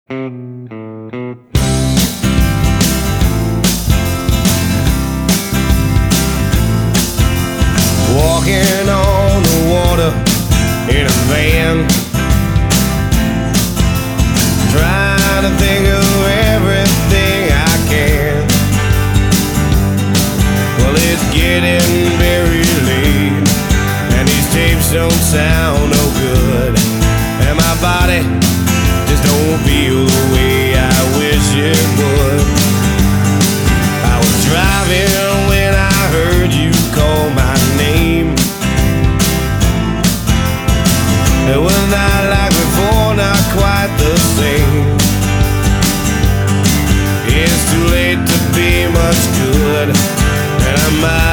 Walking on the water in a van, trying to think of everything I can. Well, it's getting very late, and these tapes don't sound no good, and my body just don't feel the way I wish it would. I was driving when I heard you call my name. It was not like before, not quite the same. It's too late to be much good, and I might